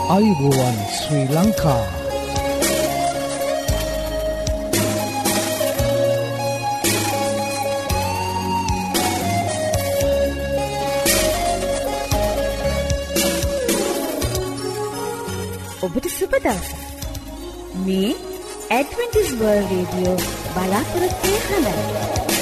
ආයුබෝවන් ශ්‍රී ලංකා. ඔබට සුබ දවසක්. මේ ඇඩ්වෙන්ටිස් වර්ල්ඩ් රේඩියෝ බලාපොරොත්තු හඬයි.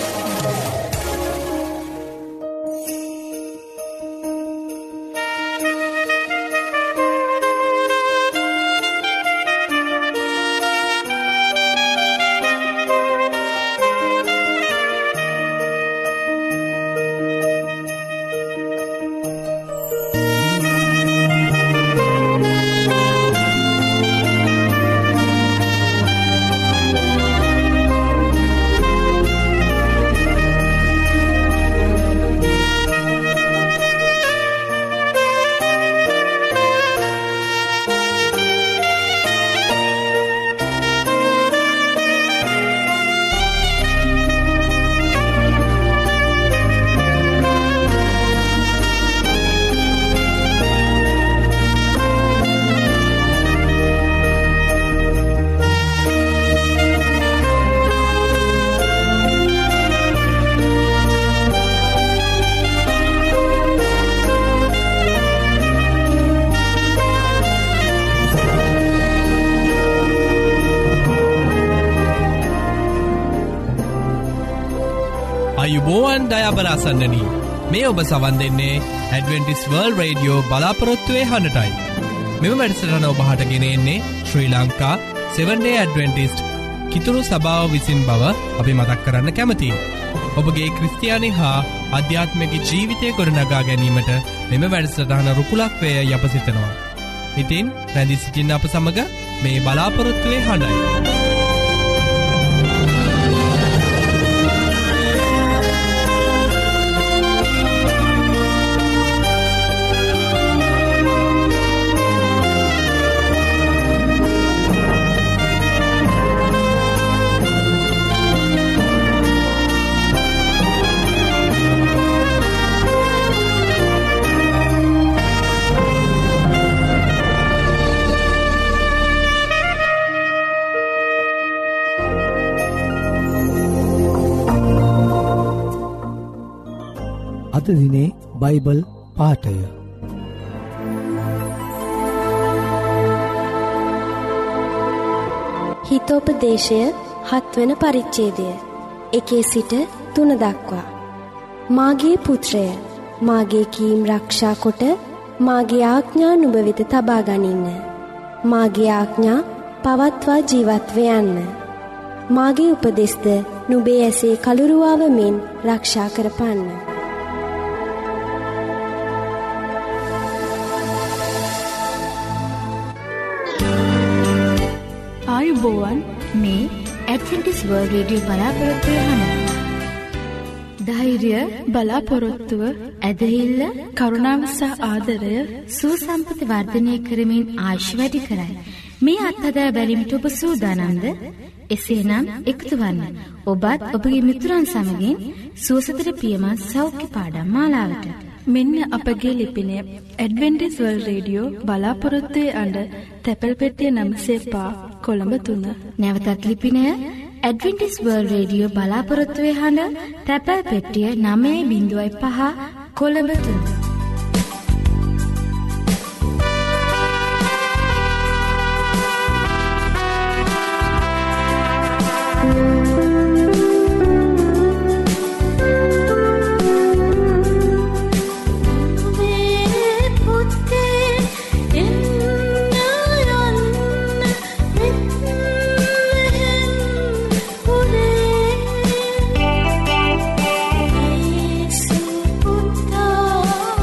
අයුබෝවන් දයාබරාසන්නනී මේ ඔබ සවන් දෙන්නේ ඇඩ්වෙන්ටිස් වර්ල්ඩ් රේඩියෝ බලාපොරොත්තුවේ හඬටයි. මෙම වැඩසටහන ඔබහට ගෙනෙන්නේ ශ්‍රී ලංකා 7 Day Adventist කිතුරු සභාව විසින් බව අපි මතක් කරන්න කැමතියි. ඔබගේ ක්‍රිස්තියානි හා ආධ්‍යාත්මික ජීවිතය ගොඩනගා ගැනීමට මෙම වැඩසටහන රුකුලක් වේ යැප සිතනවා. ඉතින් රැඳී සිටින්න අප සමග මේ බලාපොරොත්තුවේ හඬයි. අද දිනේ බයිබල් පාඨය හිතෝපදේශය 7 වන පරිච්ඡේදය 1 සිට 3 දක්වා. මාගේ පුත්‍රය, මාගේ කීම් රක්ෂා කොට මාගේ ආඥා නුඹ වෙත තබා ගනින්න. මාගේ ආඥා පවත්වා ජීවත්ව යන්න. මාගේ උපදෙස්ද නුඹේ ඇසේ කලුරුවාව මෙන් රක්ෂා කරපන්න. ආයුබෝවන් මේ ඇඩ්වෙන්ටිස් වර්ල්ඩ් රේඩියෝ බලාපොරොත්තු හඬ. ධෛර්ය, බලාපොරොත්තුව, ඇදහිල්ල, කරුණාව සහ ආදරය සුවසම්පත වර්ධනය කරමින් ආයුෂ වැඩි කරයි. මේ අත්හදා බැලීමට ඔබ සූදානම්ද? එසේනම් එකතු වන්න. ඔබත් ඔබගේ මිතුරන් සමගින් සුවසතර පියමත් සෞඛ්‍ය පාඩම් මාලාවට. මෙන්න අපගේ ලිපිනය ඇඩ්වෙන්ටිස් වර්ල්ඩ් රේඩියෝ බලාපොරොත්තුවේ අඬ තැපැල් පෙට්ටිය 9 කොළඹ 3. නැවතත් ලිපිනය ඇඩ්වෙන්ටිස් වර්ල්ඩ් රේඩියෝ බලාපොරොත්තුවේ හඬ තැපැල් පෙට්ටිය 9.5 කොළඹ 3. Yesu Putra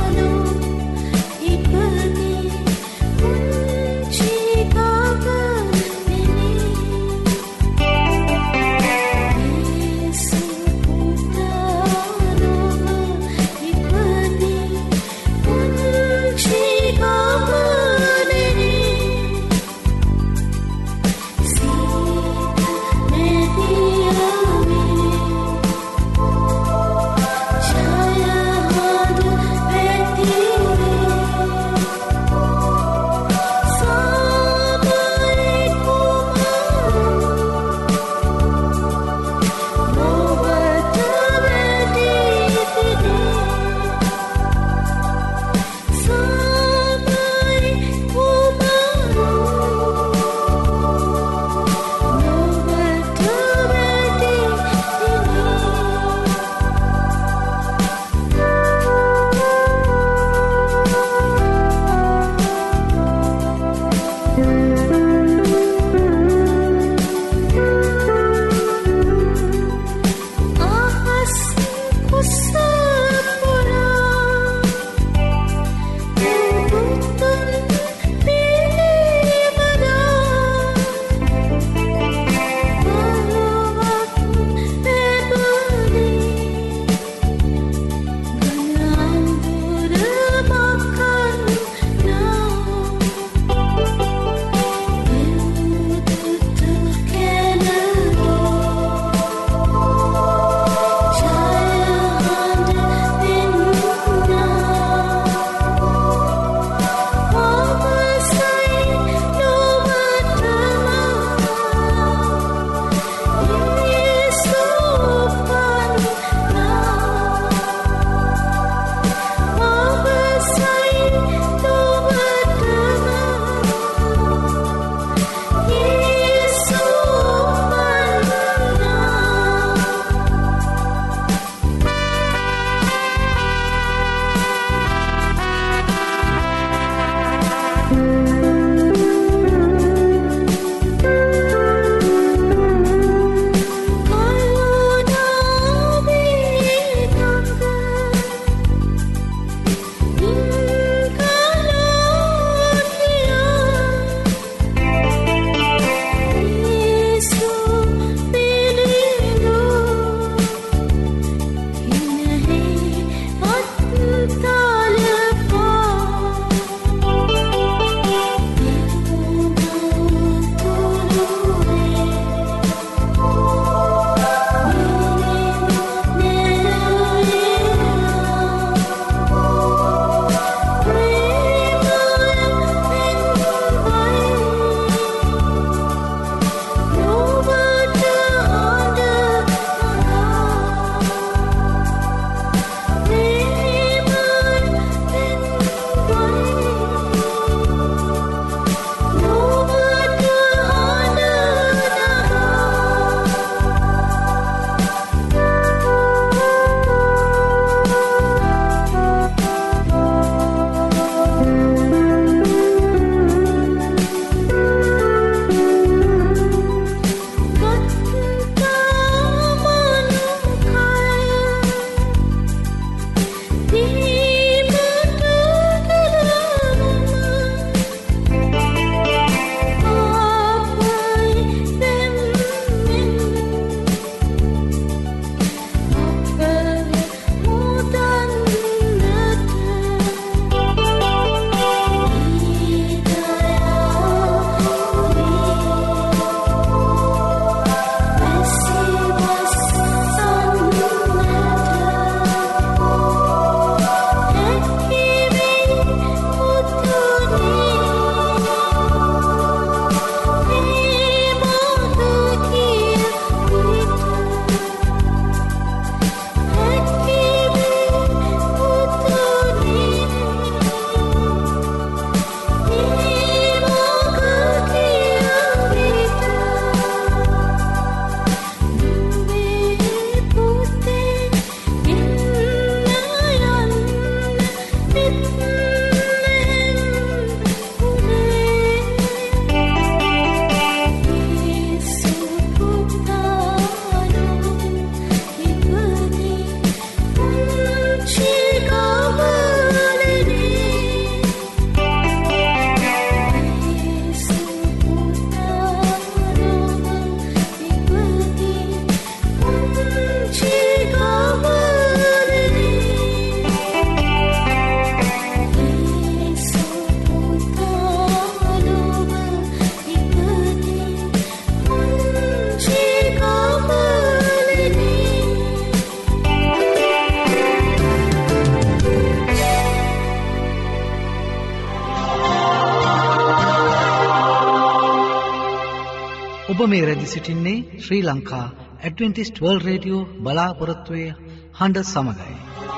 ඔබ මේ රැදි සිටින්නේ Sri Lanka Adventist World Radio බලාපොරොත්තුවේ හඬ සමගයි.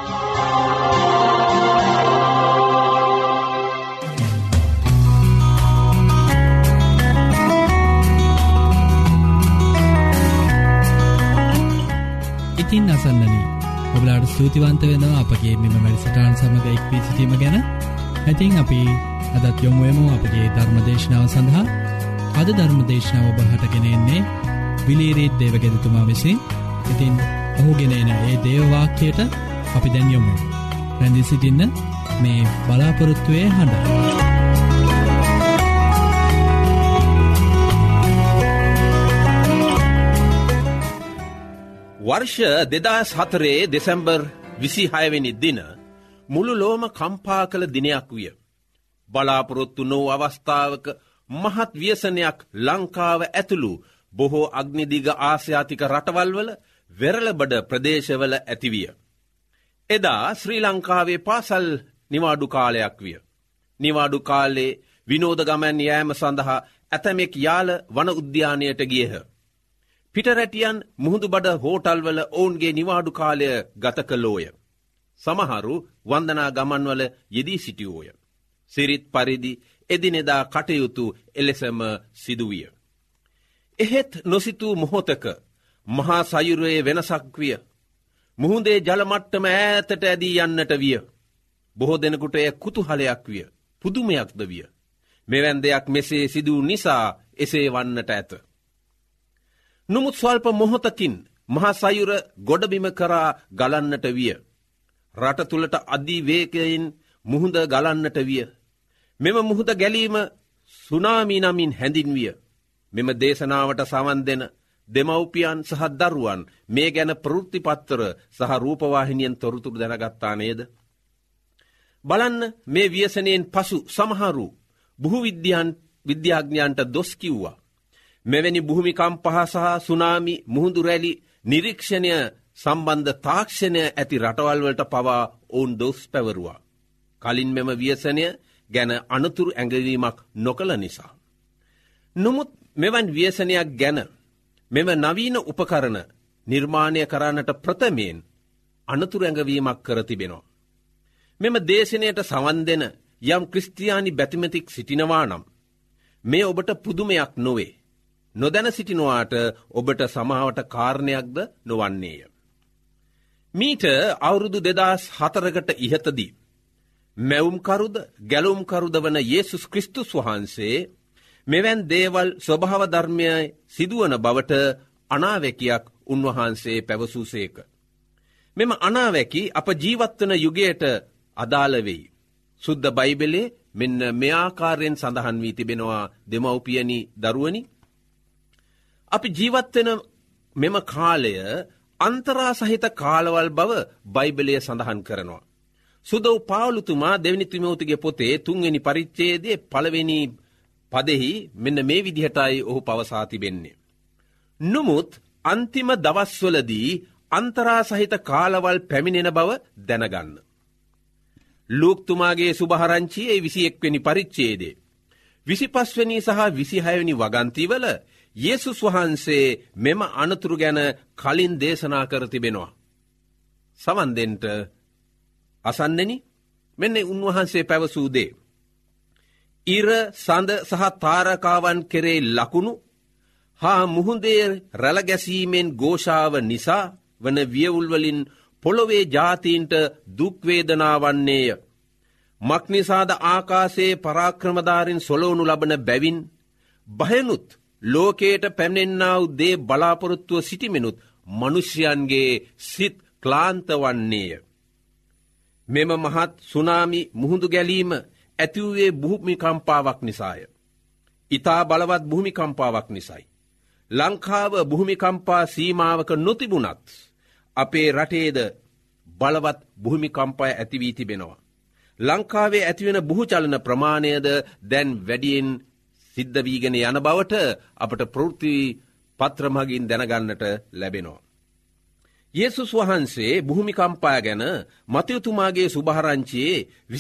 ඉතින් අසන්නනි ඔබලාට ස්තුතිවන්ත වෙනවා අපගේ මෙම වැඩසටහන් සමග එක් වී සිටීම ගැන. ඉතින් අපි අදත් යොමු වෙමු අපගේ ධර්මදේශනාව සඳහා. අද ධර්මදේශනාව ඔබට ගෙන එන්නේ විලීරීත් දේවගෙදතුමා විසින්. ඉතින් ඔහුගෙන එන ඒ දේව වාක්‍යයට අපි දැන් යොමු වෙමු. රැඳී සිටින්න මේ බලාපොරොත්තුවේ හඬ. වර්ෂ 2004 දෙසැම්බර් 26 වෙනි දින මුළු ලෝම කම්පා කළ දිනයක් විය. බලාපොරොත්තු නොවූ අවස්ථාවක මහත් ව්‍යසනයක් ලංකාව ඇතුළු බොහෝ අග්නිදිග ආසියාතික රටවල්වල වෙරළබඩ ප්‍රදේශවල ඇතිවිය. එදා ශ්‍රී ලංකාවේ පාසල් නිවාඩු කාලයක් විය. නිවාඩු කාලේ විනෝද ගමන් යෑම සඳහා ඇතමෙක් යාල වන උද්‍යානයට ගියහ. පිටරැටියන් මුහුදුබඩ හෝටල්වල ඔවුන්ගේ නිවාඩු කාලය ගත කළෝය. සමහරු වන්දනා ගමන්වල යෙදී සිටියෝය. සිරිත් පරිදි එදිනෙදා කටයුතු එලෙසම සිදුවිය. එහෙත් නොසිතූ මොහොතක මහා සයුරයේ වෙනසක් විය. මුහුදේ ජලමට්ටම ඈතට ඇදී යන්නට විය. බොහෝ දෙනෙකුට එය කුතුහලයක් විය. පුදුමයක්ද විය. මෙවැනි දෙයක් මෙසේ සිදු නිසා එසේ වන්නට ඇත. නමුත් ස්වල්ප මොහොතකින් මහා සයුර ගොඩබිම කරා ගලන්නට විය. රට තුළට අධිවේගයෙන් මුහුද ගලන්නට විය. මෙම මුහුද ගැලීම සුනාමි නමින් හැඳින්විය. මෙම දේශනාවට සවන් දෙන දෙමව්පියන් සහ දරුවන් මේ ගැන ප්‍රවෘත්තිපත්තර සහ රූපවාහිනියෙන් තොරතුරු දැනගත්තා නේද? බලන්න, මේ ව්‍යසනයෙන් පසු සමහරු විද්‍යාඥයන්ට දොස් කිව්වා. මෙවැනි භූමිකම්ප සහ සුනාමි මුහුදු රැලි නිරීක්ෂණය සම්බන්ධ තාක්ෂණය ඇති රටවල්වලට පවා ඔවුන් දොස් පැවරුවා. කලින් මෙම ව්‍යසනය ගැන අනතුරු ඇඟවීමක් නොකළ නිසා. නමුත් මෙවන් ව්‍යසනයක් ගැන මෙම නවීන උපකරණ නිර්මාණය කරන්නට ප්‍රථමයෙන් අනතුරු ඇඟවීමක් කර තිබෙනවා. මෙම දේශනයට සවන් දෙන යම් ක්‍රිස්තියානි බැතිමතික් සිටිනවා නම් මේ ඔබට පුදුමයක් නොවේ. නොදැන සිටිනවාට ඔබට සමාවට කාරණයක්ද නොවන්නේය. මීට අවුරුදු 2004කට ඉහතදී මැවුම්කරුද ගැලුම්කරුද වන යේසුස් ක්‍රිස්තුස් වහන්සේ මෙවැන් දේවල් ස්වභාව ධර්මය සිදුවන බවට අනාවැකියක් උන්වහන්සේ පැවසූසේක. මෙම අනාවැකි අප ජීවත්වන යුගයට අදාළ වෙයි. සුද්ධ බයිබලයේ මෙන්න මේ ආකාරයෙන් සඳහන් වී තිබෙනවා. දෙමව්පියනි, දරුවනි, අපි ජීවත්වෙන මෙම කාලය අන්තරා සහිත කාලවල් බව බයිබලය සඳහන් කරනවා. සුදව් පාවුලුතුමා දෙවනි තිමෝතිගේ පොතේ 3 වෙනි පරිච්ඡේදයේ 1 වෙනි පදෙහි මෙන්න මේ විදිහටයි ඔහු පවසා තිබෙන්නේ. නමුත් අන්තිම දවස්වලදී අන්තරා සහිත කාලවල් පැමිණෙන බව දැනගන්න. ලූක්තුමාගේ සුභාරංචියේ 21 වෙනි පරිච්ඡේදයේ 25 වෙනි සහ 26 වෙනි වගන්තිවල යේසුස් වහන්සේ මෙම අනතුරු ගැන කලින් දේශනා කර තිබෙනවා. සවන් දෙන්න අසන්නෙනි, මෙන්න උන්වහන්සේ පැවසූ දේ. ඉර, සඳ සහ තාරකාවන් කෙරේ ලකුණු හා මුහුදේ රැළ ගැසීමෙන් ഘോഷාව නිසා වන වියවුල්වලින් පොළොවේ ජාතීන්ට දුක් වේදනාවන්නේය. මක්නිසාද ආකාශයේ පරාක්‍රමධාරීන් සොලවනු ලබන බැවින් භයනුත් ලෝකයට පැමිණෙන්නා වූ දේ බලාපොරොත්තුව සිටිමිනුත් මනුෂ්‍යයන්ගේ සිත් ක්ලාන්ත වන්නේය. මෙම මහත් සුනාමි මුහුදු ගැලීම ඇතිවූයේ භූමිකම්පාවක් නිසාය. ඉතා බලවත් භූමිකම්පාවක් නිසයි. ලංකාව භූමිකම්පා සීමාවක නොතිබුණත් අපේ රටේද බලවත් භූමිකම්පය ඇතිවී තිබෙනවා. ලංකාවේ ඇතිවෙන බුහුචලන ප්‍රමාණයද දැන් වැඩියෙන් සිද්ධ වීගෙන යන බවට අපට ප්‍රවෘත්ති පත්‍ර මගින් දැනගන්නට ලැබෙනවා. යේසුස් වහන්සේ භූමිකම්පා ගැන මතයුතුමාගේ සුභාරංචියේ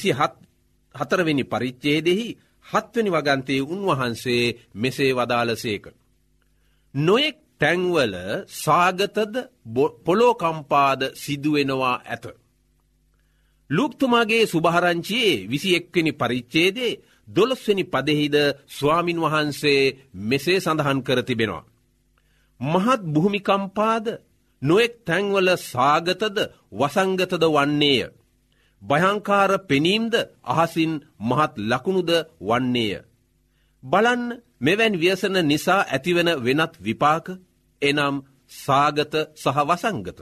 24 වෙනි පරිච්ඡේදෙහි 7 වෙනි වගන්තයේ උන්වහන්සේ මෙසේ වදාළසේක. නොයෙක් තැන්වල සාගතද පොලෝකම්පාද සිදුවෙනවා ඇත. ලූක්තුමාගේ සුභාරංචියේ 21 වෙනි පරිච්ඡේදයේ 12 වෙනි පදෙහිද ස්වාමින් වහන්සේ මෙසේ සඳහන් කර තිබෙනවා. මහත් භූමිකම්පාද නොයෙක් තැන්වල සාගතද වසංගතද වන්නේය. භයංකාර පෙනීම්ද අහසින් මහත් ලකුණුද වන්නේය. බලන්න මෙවැනි ව්‍යසන නිසා ඇතිවන වෙනත් විපාක එනම් සාගත සහ වසංගත.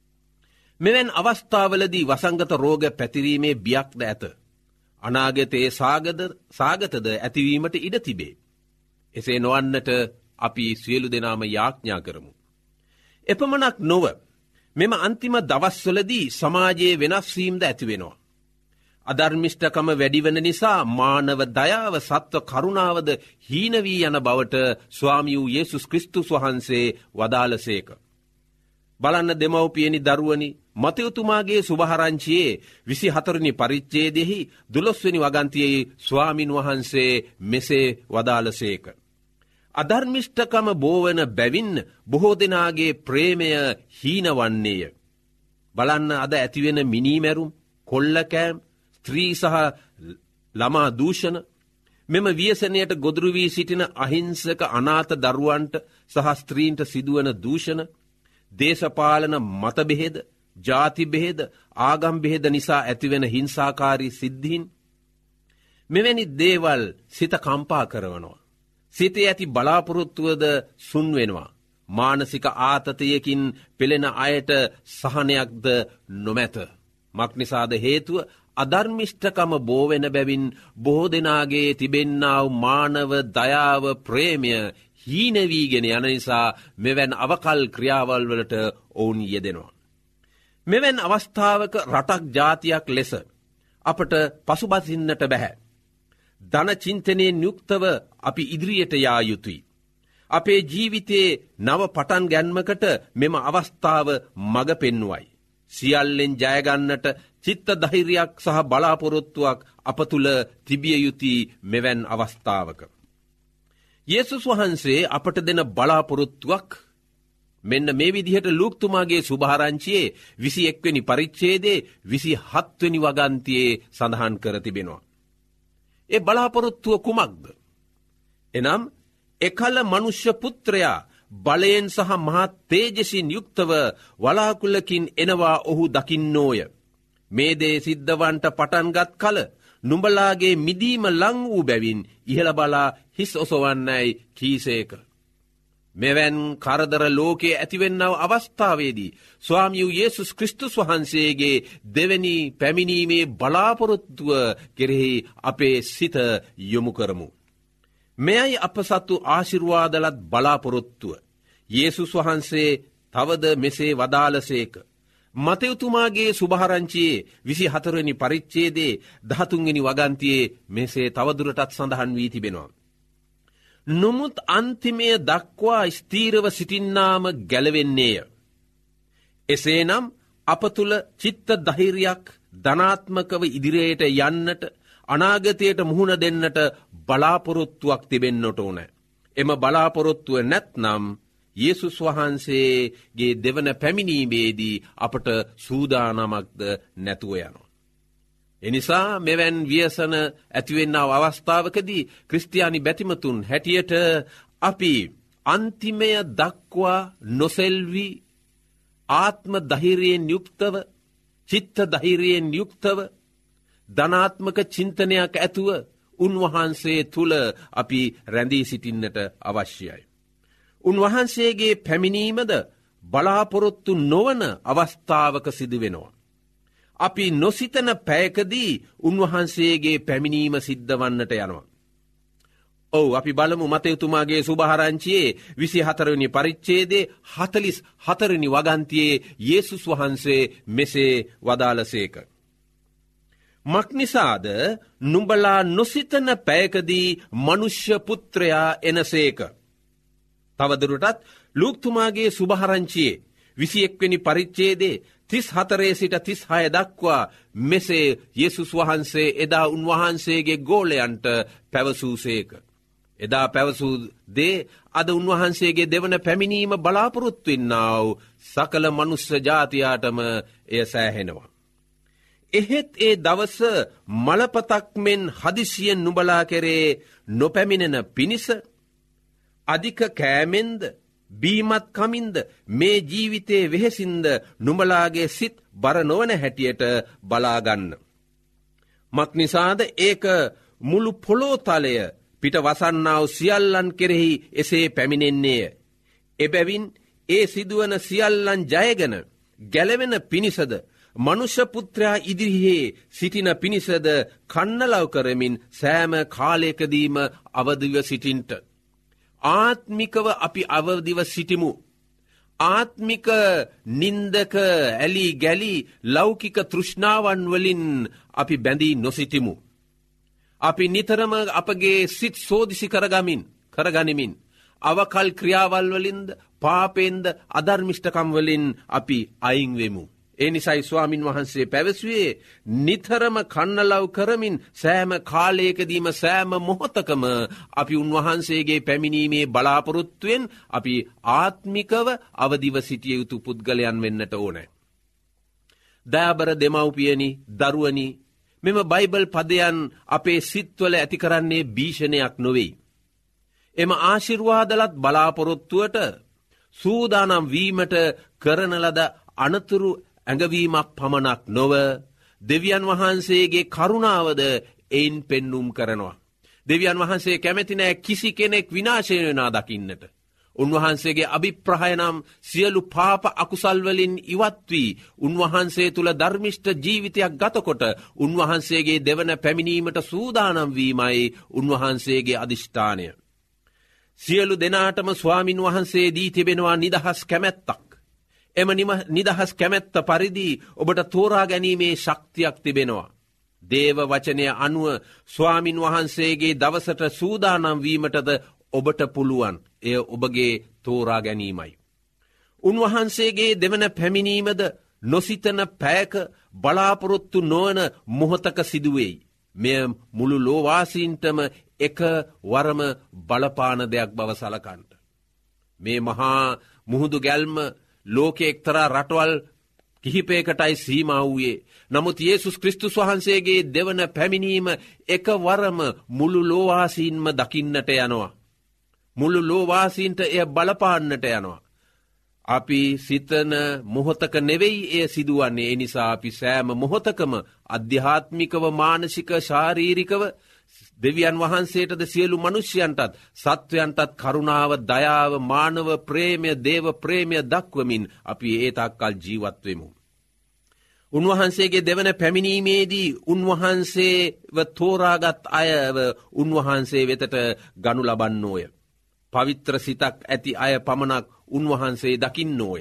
මෙවැනි අවස්ථාවලදී වසංගත රෝග පැතිරීමේ බියක්ද ඇත. අනාගතයේ සාගතද ඇතිවීමට ඉඩ තිබේ. එසේ නොවන්නට අපි සියලු දෙනාම යාඥා කරමු. එපමණක් නොව මෙම අන්තිම දවස්වලදී සමාජයේ වෙනස් වීමද ඇතිවෙනවා. අධර්මිෂ්ඨකම වැඩිවන නිසා මානව දයාව සත්ව කරුණාවද හීන වී යන බවට ස්වාමී වූ යේසුස් ක්‍රිස්තුස් වහන්සේ වදාළසේක. බලන්න දෙමව්පියනි දරුවනි, මතෙව්තුමාගේ සුභාරංචියේ 24 වෙනි පරිච්ඡේදයෙහි 12 වෙනි වගන්තියේ ස්වාමින් වහන්සේ මෙසේ වදාළසේක. අධර්මිෂ්ඨකම බෝවන බැවින් බොහෝ දෙනාගේ ප්‍රේමය හීනවන්නේය. බලන්න අද ඇතිවෙන මිනීමැරුම්, කොල්ලකෑම්, ස්ත්‍රී සහ ළමා දූෂණ, මෙම ව්‍යසනයට ගොදුරු වී සිටින අහිංසක අනාථ දරුවන්ට සහ ස්ත්‍රීන්ට සිදුවන දූෂණ, දේශපාලන මතබෙහෙද, ජාති බෙහෙද, ආගම් බෙහෙද නිසා ඇතිවෙන හිංසාකාරී සිද්ධීන්, මෙවැනි දේවල් සිත කම්පා කරවනවා. සිතේ ඇති බලාපොරොත්තුවද සුන් වෙනවා. මානසික ආතතියකින් පෙළෙන අයට සහනයක්ද නොමැත. මක්නිසාද හේතුව අධර්මිෂ්ඨකම බෝවෙන බැවින් බොහෝ දෙනාගේ තිබෙන්නා වූ මානව දයාව ප්‍රේමය හීන වීගෙන යන නිසා මෙවැන් අවකල් ක්‍රියාවල් වලට ඔවුන් යෙදෙනවා. මෙවැන් අවස්ථාවක රටක් ජාතියක් ලෙස අපට පසුබසින්නට බැහැ. ධන චින්තනයෙන් යුක්තව අපි ඉදිරියට යා යුතුයි. අපේ ජීවිතයේ නව පටන් ගැන්මකට මෙම අවස්ථාව මඟ පෙන්වුවයි. සියල්ලෙන් ජයගන්නට චිත්ත ධෛර්යයක් සහ බලාපොරොත්තුවක් අප තුළ තිබිය යුතුයි මෙවැන් අවස්ථාවක. යේසුස් වහන්සේ අපට දෙන බලාපොරොත්තුවක් මෙන්න මේ විදිහට ලූක්තුමාගේ සුභාරංචියේ 21 වෙනි පරිච්ඡේදයේ 27 වෙනි වගන්තියේ සඳහන් කර තිබෙනවා. ඒ බලාපොරොත්තුව කුමක්ද? එනම් එකල මනුෂ්‍ය පුත්‍රයා බලයෙන් සහ මහත් තේජසින් යුක්තව වලාකුළකින් එනවා ඔහු දකින්නෝය. මේ දේ සිද්ධවන්ට පටන්ගත් කල නුඹලාගේ මිදීම ලං වූ බැවින් ඉහළ බලා හිස් ඔසවන්නයි කීසේක. මෙවැන් කරදර ලෝකයේ ඇතිවෙන්නව අවස්ථාවේදී ස්වාමී වූ යේසුස් ක්‍රිස්තුස් වහන්සේගේ දෙවැනි පැමිණීමේ බලාපොරොත්තුව කෙරෙහි අපේ සිත යොමු කරමු. මෙයයි අප සතු ආශිර්වාදලත් බලාපොරොත්තුව. යේසුස් වහන්සේ තවද මෙසේ වදාළසේක. මතෙව්තුමාගේ සුභාරංචියේ 24 වෙනි පරිච්ඡේදයේ 13 වෙනි වගන්තියේ මෙසේ තවදුරටත් සඳහන් වී තිබෙනවා. නොමුත් අන්තිමය දක්වා ස්ථීරව සිටින්නාම ගැලවෙන්නේය. එසේනම් අප තුළ චිත්ත ධෛර්යයක් ධනාත්මකව ඉදිරියට යන්නට, අනාගතයට මුහුණ දෙන්නට බලාපොරොත්තුවක් තිබෙන්නට ඕන. එම බලාපොරොත්තුව නැත්නම් යේසුස් වහන්සේගේ දෙවන පැමිණීමේදී අපට සූදානමක්ද නැතුව යනවා. එනිසා මෙවැන් ව්‍යසන ඇතිවෙන්නව අවස්ථාවකදී ක්‍රිස්තියානි බැතිමතුන් හැටියට අපි අන්තිමය දක්වා නොසෙල්වි ආත්ම ධෛර්යයෙන් යුක්තව, චිත්ත ධෛර්යයෙන් යුක්තව, ධනාත්මක චින්තනයක් ඇතුව උන්වහන්සේ තුල අපි රැඳී සිටින්නට අවශ්‍යයි. උන්වහන්සේගේ පැමිණීමද බලාපොරොත්තු නොවන අවස්ථාවක සිදු වෙනවා. අපි නොසිතන පැයකදී උන්වහන්සේගේ පැමිණීම සිද්ධ වන්නට යනවා. ඔව්, අපි බලමු මතෙව්තුමාගේ සුභාරංචියේ 24 වෙනි පරිච්ඡේදයේ 44 වෙනි වගන්තියේ යේසුස් වහන්සේ මෙසේ වදාළසේක. මක්නිසාද නුඹලා නොසිතන පැයකදී මනුෂ්‍ය පුත්‍රයා එනසේක. තවදුරටත් ලූක්තුමාගේ සුභාරංචියේ 21 වෙනි පරිච්ඡේදයේ 34 සිට 36 දක්වා මෙසේ යේසුස් වහන්සේ එදා උන්වහන්සේගේ ගෝලයන්ට පැවසූසේක. එදා පැවසූ දේ අද උන්වහන්සේගේ දෙවන පැමිණීම බලාපොරොත්තු වෙන්නා වූ සකල මනුස්ස ජාතියාටම එය සෑහෙනවා. එහෙත් ඒ දවස මලපතක් මෙන් හදිසියෙන් නුඹලා කෙරේ නොපැමිණෙන පිණිස අධික කෑමෙන්ද බීමත් කමින්ද මේ ජීවිතයේ වෙහෙසින්ද නුඹලාගේ සිත් බර නොවන හැටියට බලාගන්න. මක්නිසාද ඒක මුළු පොළොතලය පිට වසන්නාව සියල්ලන් කෙරෙහි එසේ පැමිණෙන්නේය. එබැවින් ඒ සිදුවන සියල්ලන් ජයගෙන ගැලවෙන පිණිසද මනුෂ්‍ය පුත්‍රයා ඉදිරියේ සිටින පිණිසද කන්නලව් කරමින් සෑම කාලයකදීම අවදිව සිටින්ට. ආත්මිකව අපි අවදිව සිටිමු. ආත්මික නින්දක ඇලි ගැලි ලෞකික තෘෂ්ණාවන් වලින් අපි බැඳී නොසිටිමු. අපි නිතරම අපගේ සිත් සෝදිසි කරගනිමින් අවකල් ක්‍රියාවල් වලින්ද පාපෙන්ද අධර්මිෂ්ඨකම් වලින් අපි අයින්වෙමු. ඒ නිසයි ස්වාමින් වහන්සේ පැවසුවේ නිතරම කන්නලව් කරමින් සෑම කාලයකදීම සෑම මොහොතකම අපි උන්වහන්සේගේ පැමිණීමේ බලාපොරොත්තුවෙන් අපි ආත්මිකව අවදිව සිටිය යුතු පුද්ගලයන් වෙන්නට ඕනෑ. දයාබර දෙමව්පියනි දරුවනි මෙම බයිබල් පදයන් අපේ සිත්වල ඇති කරන්නේ භීෂණයක් නොවෙයි. එම ආශිර්වාදලත් බලාපොරොත්තුවට සූදානම් වීමට කරන ලද අනතුරු ඇඟවීමක් පමණක් නොව දෙවියන් වහන්සේගේ කරුණාවද එයින් පෙන්නුම් කරනවා. දෙවියන් වහන්සේ කැමැති නෑ කිසි කෙනෙක් විනාශය වෙනා දකින්නට. උන්වහන්සේගේ අභිප්‍රාය නම් සියලු පාප අකුසල් වලින් ඉවත් වී උන්වහන්සේ තුල ධර්මිෂ්ඨ ජීවිතයක් ගතකොට උන්වහන්සේගේ දෙවන පැමිණීමට සූදානම් වීමයි උන්වහන්සේගේ අදිෂ්ඨානය. සියලු දෙනාටම ස්වාමින් වහන්සේ දී තිබෙනවා නිදහස් කැමැත්තක්. එම නිදහස් කැමැත්ත පරිදි ඔබට තෝරා ගැනීමේ ශක්තියක් තිබෙනවා. දේව වචනය අනුව ස්වාමින් වහන්සේගේ දවසට සූදානම් වීමටද ඔබට පුළුවන්. එය ඔබගේ තෝරා ගැනීමයි. උන්වහන්සේගේ දෙවන පැමිණීමද නොසිතන පැයක බලාපොරොත්තු නොවන මොහොතක සිදුවෙයි. මෙය මුළු ලෝවාසීන්ටම එක වරම බලපාන දෙයක් බව සලකන්ට. මේ මහා මුහුදු ගැල්ම ලෝකෙ එක්තරා රටවල් කිහිපයකටයි සීමා වූයේ. නමුත් යේසුස් ක්‍රිස්තුස් වහන්සේගේ දෙවන පැමිණීම එක වරම මුළු ලෝවාසීන්ම දකින්නට යනවා. මුළු ලෝවාසීන්ට එය බලපාන්නට යනවා. අපි සිතන මොහොතක නෙවෙයි එය සිදුවන්නේ. ඒ නිසා අපි සෑම මොහොතකම අධ්‍යාත්මිකව මානසික ශාරීරිකව දෙවියන් වහන්සේටද සියලු මනුෂ්‍යයන්ටත් සත්වයන්ටත් කරුණාව දයාව මානව ප්‍රේමය දේව ප්‍රේමය දක්වමින් අපි ඒ තාක්කල් ජීවත්වෙමු. උන්වහන්සේගේ දෙවන පැමිණීමේදී උන්වහන්සේව තෝරාගත් අයව උන්වහන්සේ වෙතට ගනු ලබන්නෝය. පවිත්‍ර සිතක් ඇති අය පමණක් උන්වහන්සේ දකින්නෝය.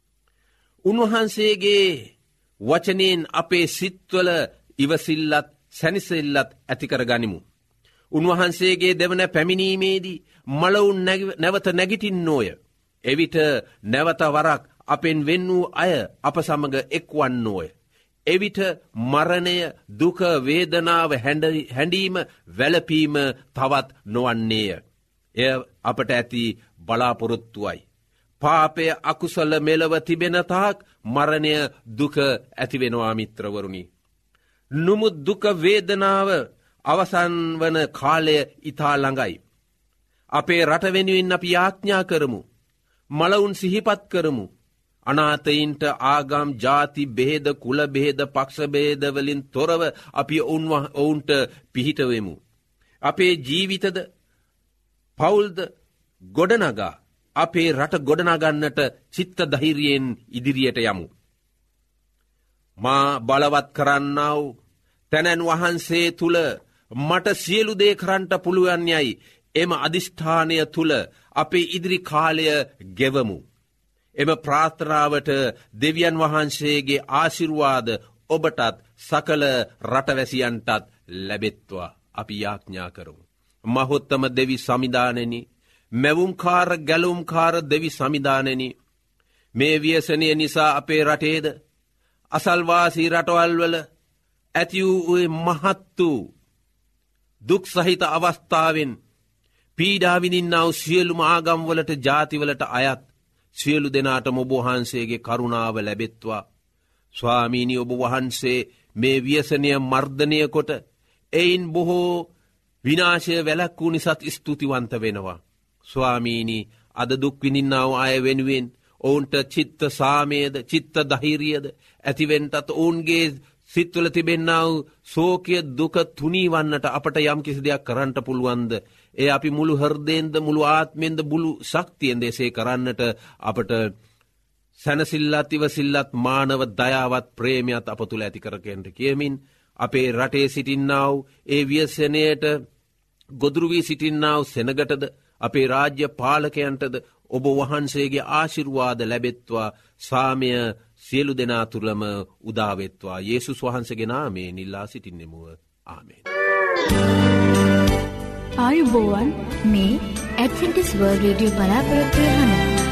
උන්වහන්සේගේ වචනයෙන් අපේ සිත්වල ඉවසිල්ලත් සැනිසෙල්ලත් ඇතිකර ගනිමු. උන්වහන්සේගේ දෙවන පැමිණීමේදී මලවුන් නැවත නැගිටින්නෝය. එවිට නැවත වරක් අපෙන් වෙන් වූ අය අප සමග එක්වන්නෝය. එවිට මරණය දුක වේදනාව හැඬීම වැළපීම තවත් නොවන්නේය. එය අපට ඇති බලාපොරොත්තුවයි. පාපය අකුසල මෙලව තිබෙන තාක් මරණය දුක ඇතිවෙනවා මිත්‍රවරුනි. නුමුත් දුක වේදනාව අවසන් වන කාලය ඉතා ළඟයි. අපේ රට වෙනුවෙන් අපි යාඥා කරමු. මලවුන් සිහිපත් කරමු. අනාථයින්ට ආගම් ජාති බෙහෙද කුල බෙහෙද පක්ෂ බෙහෙද වලින් තොරව අපි ඔවුන්ට පිහිටවෙමු. අපේ ජීවිතද පවුල්ද ගොඩනගා අපේ රට ගොඩනගන්නට චිත්ත ධෛර්යයෙන් ඉදිරියට යමු. මා බලවත් කරන්නාව තැනැන් වහන්සේ තුල මට සියලු දේ කරන්නට පුළුවන් යයි එම අදිෂ්ඨානය තුල අපේ ඉදිරි කාලය ගෙවමු. එම ප්‍රාර්ථනාවට දෙවියන් වහන්සේගේ ආශිර්වාද ඔබටත් සකල රටවැසියන්ටත් ලැබෙත්වා අපි යාඥා කරමු. මහොත්තම දෙවි සමිදානෙනි මැවුම්කාර ගැලුම්කාර දෙවි සමිදානෙනි මේ ව්‍යසනය නිසා අපේ රටේද අසල්වාසී රටවල් වල ඇති වූ මහත් වූ දුක් සහිත අවස්ථාවෙන් පීඩාවිනින්නාව සියලුම ආගම්වලට ජාතිවලට අයත් සියලු දෙනාට ඔබ වහන්සේගේ කරුණාව ලැබෙත්වා. ස්වාමීනි ඔබ වහන්සේ මේ ව්‍යසනය මර්ධනය කොට එයින් බොහෝ විනාශය වැළැක්වූ නිසාත් ස්තුතිවන්ත වෙනවා. ස්වාමීනි අද දුක් විඳින්නාව අය වෙනුවෙන් ඔවුන්ට චිත්ත සාමයද චිත්ත ධෛර්යයද ඇතිවෙන්නට ඔවුන්ගේ සිත්වල තිබෙන්නා වූ ශෝකය දුක තුනීවන්නට අපට යම් කිසි දෙයක් කරන්නට පුළුවන්ද? ඒ අපි මුළු හෘදයෙන්ද මුළු ආත්මයෙන්ද මුළු ශක්තියෙන්ද එසේ කරන්නට අපට සැනසෙල්ලත් ඉවසිල්ලත් මානව දයාවත් ප්‍රේමයත් අප තුළ ඇති කරගන්න කියමින් අපේ රටේ සිටින්නා වූ ඒ ව්‍යසනයට ගොදුරු වී සිටින්නා වූ සෙනගටද අපේ රාජ්‍ය පාලකයන්ටද ඔබ වහන්සේගේ ආශිර්වාද ලැබෙත්වා. සාමය සියලු දෙනා තුළම උදාවෙත්වා. යේසුස් වහන්සේගේ නාමයෙන් ඉල්ලා සිටින්නෙමු. ආමේන්. ආයුබෝවන් මේ ඇඩ්වෙන්ටිස්ට් වර්ල්ඩ් රේඩියෝ බලාපොරොත්තු වෙන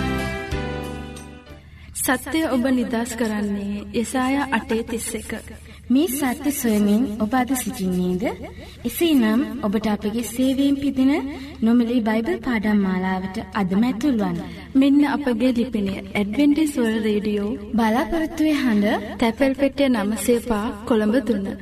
සත්‍ය ඔබ නිදහස් කරන්නේ යෙසායා 8:31. මේ සත්‍ය සොයමින් ඔබ අද සිටින්නේද? එසේනම් ඔබට අපගේ සේවයෙන් පිදින නොමිලේ බයිබල් පාඩම් මාලාවට අදම ඇතුල් වන්න. මෙන්න අපගේ ලිපිනය ඇඩ්වෙන්ටිස්ට් වර්ල්ඩ් රේඩියෝ බලාපොරොත්තු වෙන හඬ තැපැල් පෙට්ටිය 9 කොළඹ 3.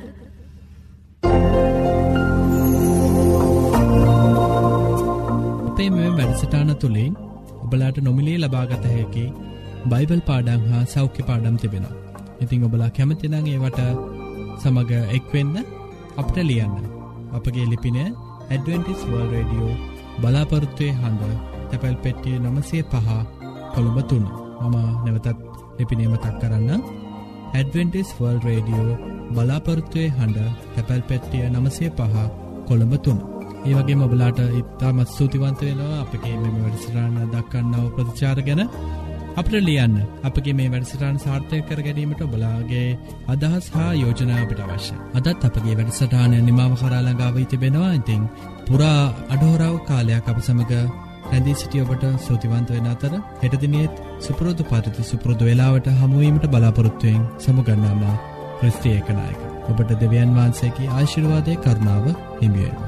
අපේ මේ වැඩසටහන තුළින් ඔබලාට නොමිලේ ලබාගත හැකි බයිබල් පාඩම් හා සෞඛ්‍ය පාඩම් තිබෙනවා. ඉතින් ඔබලා කැමති නම් ඒවට සමග එක්වෙන්න අපට ලියන්න. අපගේ ලිපින ඇඩ්වෙන්ටිස්ට් වර්ල්ඩ් රේඩියෝ බලාපොරොත්තුවේ හඬ තැපැල් පෙට්ටිය 905 කොළඹ 3. මම නැවතත් ලිපිනය මතක් කරන්න. ඇඩ්වෙන්ටිස්ට් වර්ල්ඩ් රේඩියෝ බලාපොරොත්තුවේ හඬ තැපැල් පෙට්ටිය 905 කොළඹ 3. ඒ වගේම ඔබලාට ඉතාමත් ස්තුතිවන්ත වෙනවා අපගේ මේ වැඩසටහන දක්වන්නව ප්‍රතිචාර ගැන. අපට ලියන්න. අපගේ මේ වැඩසටහන සාර්ථක කර ගැනීමට ඔබලාගේ අදහස් හා යෝජනා අපට අවශ්‍යයි. අදත් අපගේ වැඩසටහන නිමාව කරා ළඟා වී තිබෙනවා. ඉතින් පුරා අඩහොරාව කාලයක් අප සමග රැඳී සිටි ඔබට ස්තුතිවන්ත වෙන අතර හෙට දිනෙත් සුපුරුදු පරිදි සුපුරුදු වේලාවට හමු වීමට බලාපොරොත්තු වෙමින් සමුගන්නවා. ක්‍රිස්ති ඒකනායක. ඔබට දෙවියන් වහන්සේගේ ආශිර්වාදයේ කරුණාව හිමි වේවා.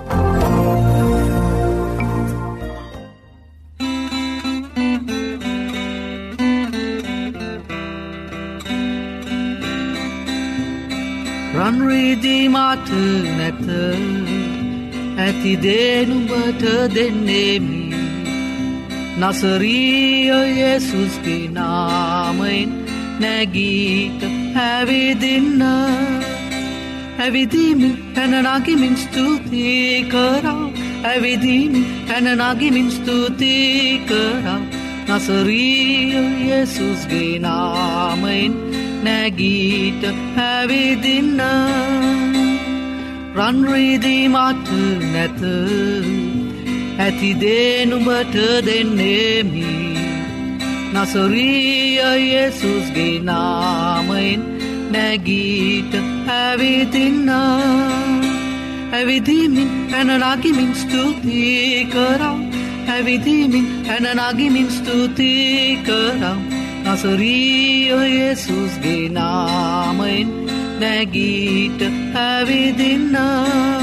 රන්රිදී මාත නැත ඇති දේනුඹට දෙන්නේමි නසරීය යේසුස්ගේ නාමයෙන් නැගීට ඇවිදින්න ඇවිදිමින් පැනනගිමින් ස්තුතියි කරා ඇවිදිමින් පැනනගිමින් ස්තුතියි කරා නසරීය යේසුස්ගේ නාමයෙන් නැගීට ඇවිදින්න රන්රිදී මට නැත ඇති දේනුඹට දෙන්නේමි නසරීය යේසුස්ගේ නාමයෙන් නැගීට ඇවිදින්න ඇවිදිමින් පැනනගිමින් ස්තුතියි කරා ඇවිදිමින් පැනනගිමින් ස්තුතියි කරා නසරීය යේසුස්ගේ නාමයෙන් නැගීට ඇවිදින්න